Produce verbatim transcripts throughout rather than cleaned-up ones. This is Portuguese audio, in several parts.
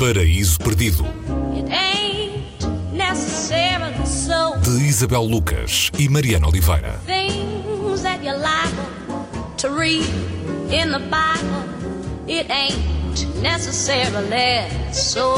Paraíso Perdido, It ain't necessarily so. de Isabel Lucas e Mariana Oliveira. Things that you're liable to read in the Bible, it ain't necessarily so.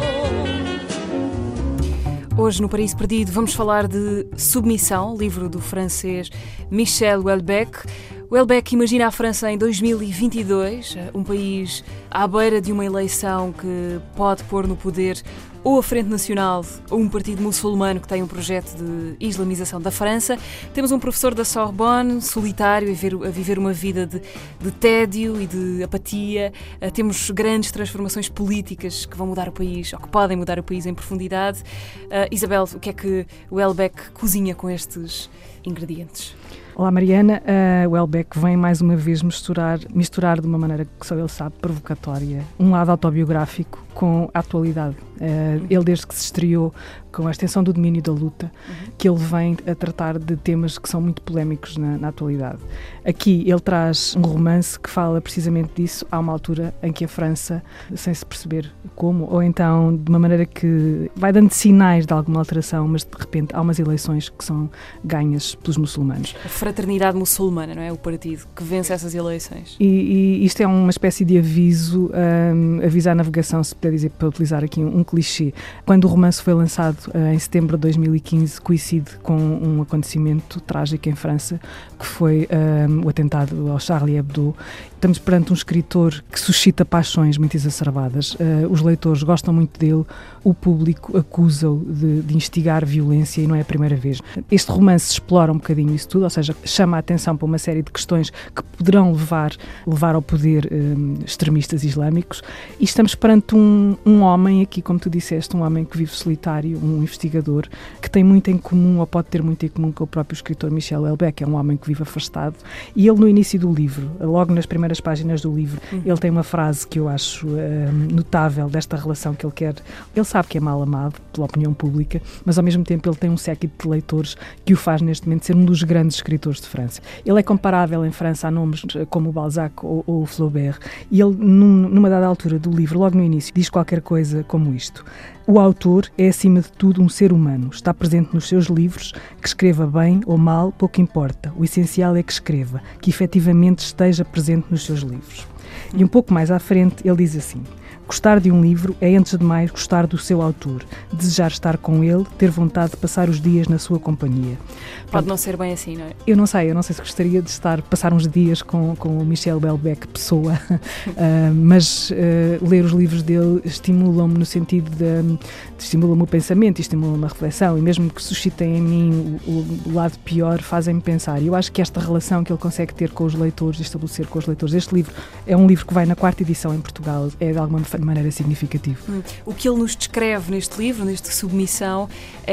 Hoje, no Paraíso Perdido, vamos falar de Submissão, livro do francês Michel Houellebecq. Houellebecq imagina a França em dois mil e vinte e dois, um país à beira de uma eleição que pode pôr no poder ou a Frente Nacional ou um partido muçulmano que tem um projeto de islamização da França. Temos um professor da Sorbonne, solitário, a viver, a viver uma vida de, de tédio e de apatia. Temos grandes transformações políticas que vão mudar o país, ou que podem mudar o país em profundidade. Uh, Isabel, o que é que o Houellebecq cozinha com estes ingredientes? Olá Mariana, uh, o Houellebecq vem mais uma vez misturar, misturar de uma maneira que só ele sabe, provocatória, um lado autobiográfico com a atualidade. Uh, ele, desde que se estreou com a extensão do domínio da luta, uhum. que ele vem a tratar de temas que são muito polémicos na, na atualidade. Aqui ele traz um romance que fala precisamente disso, há uma altura em que a França, sem se perceber como, ou então de uma maneira que vai dando sinais de alguma alteração, mas de repente há umas eleições que são ganhas pelos muçulmanos. A Fraternidade Muçulmana, não é? O partido que vence essas eleições. E, e isto é uma espécie de aviso, um, aviso à navegação, se puder dizer, para utilizar aqui um, um clichê. Quando o romance foi lançado uh, em setembro de dois mil e quinze, coincide com um acontecimento trágico em França, que foi um, o atentado ao Charlie Hebdo. Estamos perante um escritor que suscita paixões muito exacerbadas. Uh, os leitores gostam muito dele, o público acusa-o de, de instigar violência e não é a primeira vez. Este romance explora um bocadinho isso tudo, ou seja, chama a atenção para uma série de questões que poderão levar, levar ao poder um, extremistas islâmicos, e estamos perante um, um homem aqui, como tu disseste, um homem que vive solitário, um investigador, que tem muito em comum, ou pode ter muito em comum com o próprio escritor Michel Houellebecq, é um homem que vive afastado, e ele no início do livro, logo nas primeiras páginas do livro, uhum. ele tem uma frase que eu acho um, notável desta relação que ele quer. Ele sabe que é mal amado pela opinião pública, mas ao mesmo tempo ele tem um séquito de leitores que o faz neste momento ser um dos grandes escritores de França. Ele é comparável em França a nomes como o Balzac ou, ou o Flaubert, e ele, num, numa dada altura do livro, logo no início, diz qualquer coisa como isto: o autor é, acima de tudo, um ser humano. Está presente nos seus livros, que escreva bem ou mal, pouco importa. O essencial é que escreva, que efetivamente esteja presente nos seus livros. E um pouco mais à frente ele diz assim: gostar de um livro é, antes de mais, gostar do seu autor, desejar estar com ele, ter vontade de passar os dias na sua companhia. Pode não ser bem assim, não é? Eu não sei, eu não sei se gostaria de estar, passar uns dias com, com o Michel Houellebecq, pessoa, uh, mas uh, ler os livros dele estimulam-me no sentido de, de estimulam-me o pensamento, estimulam-me a reflexão, e mesmo que suscitem em mim o, o lado pior, fazem-me pensar. E eu acho que esta relação que ele consegue ter com os leitores, estabelecer com os leitores, este livro é um livro que vai na quarta edição em Portugal, é de alguma de maneira significativa. Hum. O que ele nos descreve neste livro, neste Submissão,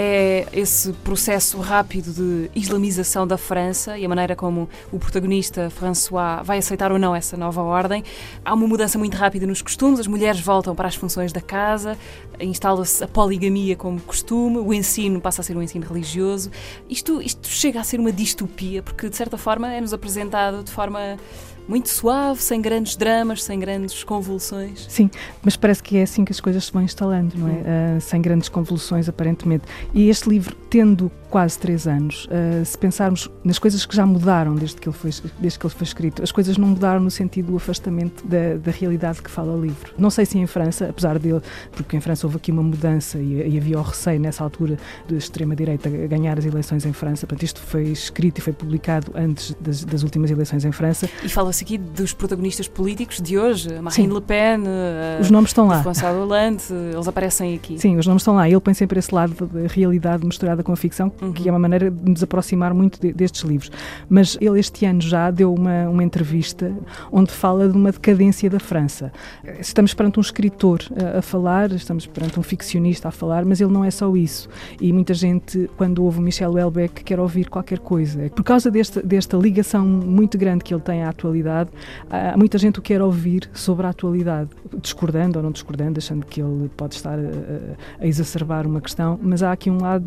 é esse processo rápido de islamização da França e a maneira como o protagonista François vai aceitar ou não essa nova ordem. Há uma mudança muito rápida nos costumes, as mulheres voltam para as funções da casa, instala-se a poligamia como costume, o ensino passa a ser um ensino religioso. Isto, isto chega a ser uma distopia, porque de certa forma é-nos apresentado de forma muito suave, sem grandes dramas, sem grandes convulsões. Sim, mas parece que é assim que as coisas se vão instalando, não é? Uh, sem grandes convulsões, aparentemente. E este livro, tendo quase três anos, uh, se pensarmos nas coisas que já mudaram desde que ele foi, desde que ele foi escrito, as coisas não mudaram no sentido do afastamento da, da realidade que fala o livro. Não sei se em França, apesar dele, porque em França houve aqui uma mudança e, e havia o receio nessa altura de extrema-direita ganhar as eleições em França. Portanto, isto foi escrito e foi publicado antes das, das últimas eleições em França. E fala-se aqui dos protagonistas políticos de hoje, Marine Sim. Le Pen, uh, os nomes estão lá. François Hollande, eles aparecem aqui. Sim, os nomes estão lá. Ele põe sempre esse lado da realidade misturada com a ficção, uhum. que é uma maneira de nos aproximar muito de, destes livros. Mas ele este ano já deu uma, uma entrevista onde fala de uma decadência da França. Estamos perante um escritor a, a falar, estamos perante um ficcionista a falar, mas ele não é só isso. E muita gente, quando ouve o Michel Houellebecq, quer ouvir qualquer coisa. Por causa desta, desta ligação muito grande que ele tem à atualidade, há muita gente o quer ouvir sobre a atualidade, discordando ou não discordando, achando que ele pode estar a, a exacerbar uma questão, mas há aqui um lado, ele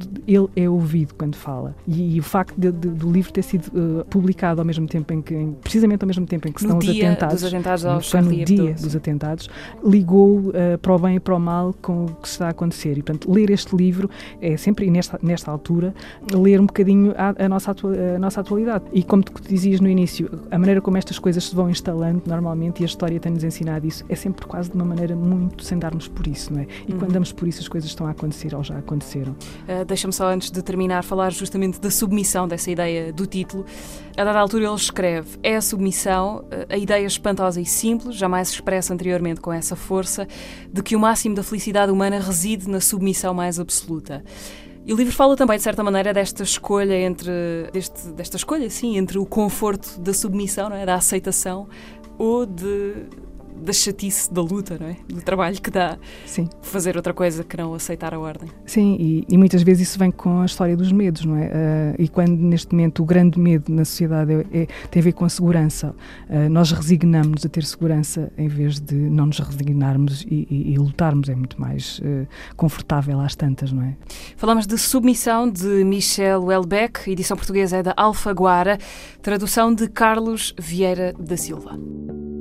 ele é ouvido quando fala. E, e o facto de, de, do livro ter sido uh, publicado ao mesmo tempo em que, em, precisamente ao mesmo tempo em que estão no os dia atentados, dos atentados ao foi no Charlie dia Hebdo. dos atentados, ligou uh, para o bem e para o mal com o que está a acontecer. E, portanto, ler este livro é sempre, e nesta, nesta altura, ler um bocadinho a, a, nossa atua, a nossa atualidade. E como tu dizias no início, a maneira como estas coisas se vão instalando normalmente, e a história tem-nos ensinado isso, é sempre quase de uma maneira muito sem darmos por isso, não é? E uhum. quando damos por isso, as coisas estão a acontecer ou já aconteceram. Uh, Deixa-me só, antes de terminar, falar justamente da submissão, dessa ideia do título. A dada altura ele escreve: é a submissão, a ideia espantosa e simples, jamais expressa anteriormente com essa força, de que o máximo da felicidade humana reside na submissão mais absoluta. E o livro fala também, de certa maneira, desta escolha entre deste, desta escolha, sim, entre o conforto da submissão, não é? Da aceitação, ou de da chatice da luta, não é? Do trabalho que dá. Sim. Fazer outra coisa que não aceitar a ordem. Sim, e, e muitas vezes isso vem com a história dos medos, não é? Uh, e quando neste momento o grande medo na sociedade é, é, tem a ver com a segurança, uh, nós resignamos-nos a ter segurança em vez de não nos resignarmos e, e, e lutarmos. É muito mais uh, confortável às tantas, não é? Falamos de Submissão, de Michel Houellebecq, edição portuguesa é da Alfaguara, tradução de Carlos Vieira da Silva.